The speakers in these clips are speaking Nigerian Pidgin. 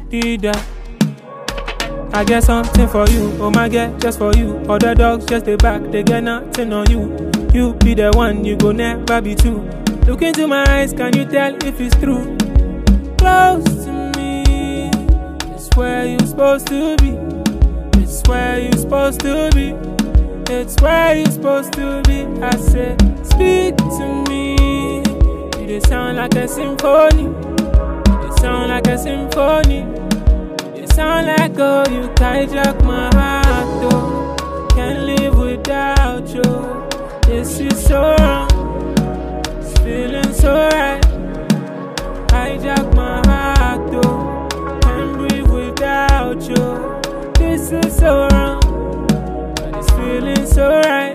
did that. I get something for you, oh my God, just for you. Other dogs just they back, they get nothing on you. You be the one, you go never be two. Look into my eyes, can you tell if it's true? Close to me, it's where you're supposed to be. It's where you're supposed to be. It's where you're supposed to be. I say, speak to me. You they sound like a symphony. You they sound like a symphony. Sound like oh, you hijack my heart, oh. Can't live without you. This is so wrong. It's feeling so right. Hijack my heart, oh. Can't breathe without you. This is so wrong, but it's feeling so right.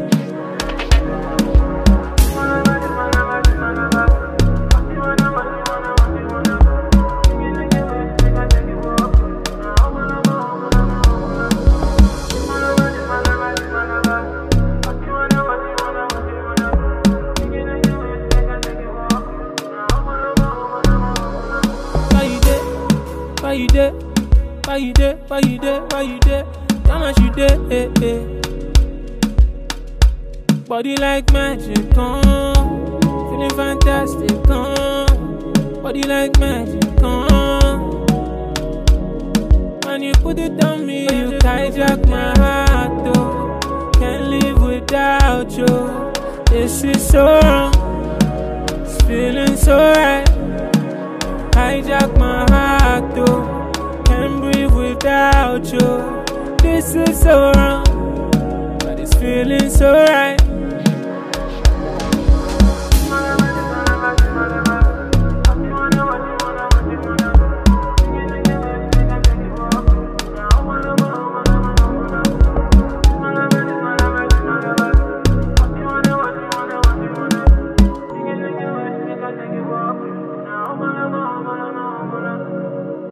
Why you there? Why you there? Why you there? Why you there? How much you there? Eh, eh. Body like magic, feeling fantastic, body like magic, when you put it on me, you hijack my heart, oh. Can't live without you. This is so wrong. It's feeling so right. Hijack my heart, oh. Can't breathe without you. This is so wrong, but it's feeling so right.